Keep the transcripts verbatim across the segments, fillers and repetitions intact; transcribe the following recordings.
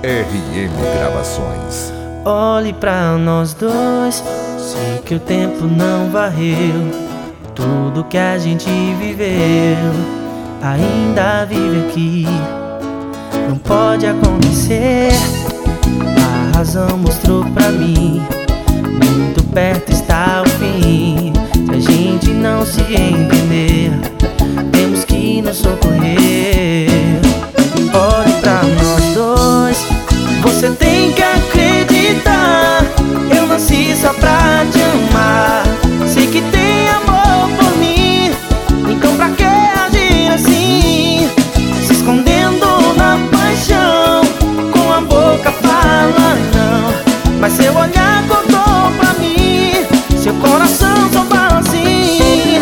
R M Gravações. Olhe pra nós dois, sei que o tempo não varreu tudo que a gente viveu, ainda vive aqui. Não pode acontecer, a razão mostrou pra mim, muito perto está o fim. Se a gente não se entender, temos que nos socorrer. Olhe pra nós dois, você tem que acreditar. Eu nasci só pra te amar, sei que tem amor por mim. Então pra que agir assim, se escondendo na paixão? Com a boca fala não, mas seu olhar contou pra mim, seu coração só fala assim.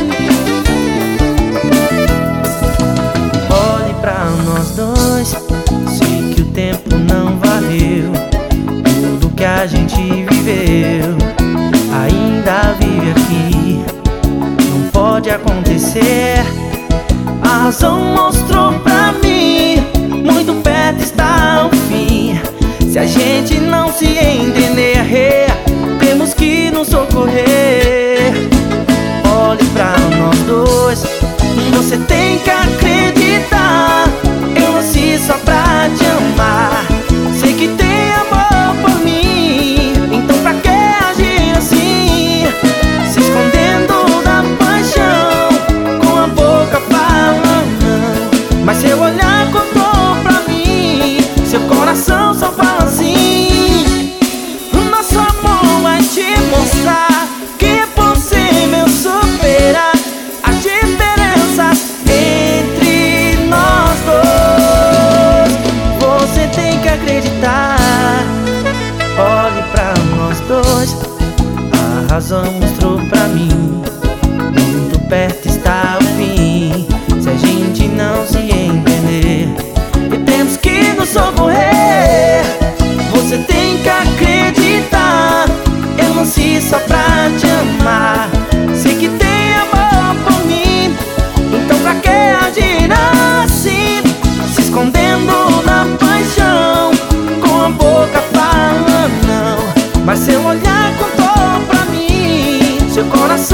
Olhe pra nós dois, sei que o tempo não valeu tudo que a gente viveu, ainda vive aqui. Não pode acontecer, a razão mostrou pra mim, muito perto está o fim. Se a gente não se entender, temos que nos socorrer. Olhe pra nós dois, você tem que acreditar. Eu nasci só pra te amar, sei que tem amor por mim. Então pra que agir assim, se escondendo na paixão? Com a boca fala não, mas seu olhar contou pra mim, seu coração só fala assim. Nosso amor vai te mostrar que é possível superar as diferenças entre nós dois. Você tem que acreditar. Olhe pra nós dois, a razão mostrou pra mim, muito perto está o fim. Se a gente não se entender, e temos que nos socorrer. Você tem que acreditar. Eu nasci só pra te amar, sei que tem amor por mim. Então pra que agir assim, se escondendo na paixão? Com a boca fala não, mas seu olhar contou pra mim, seu coração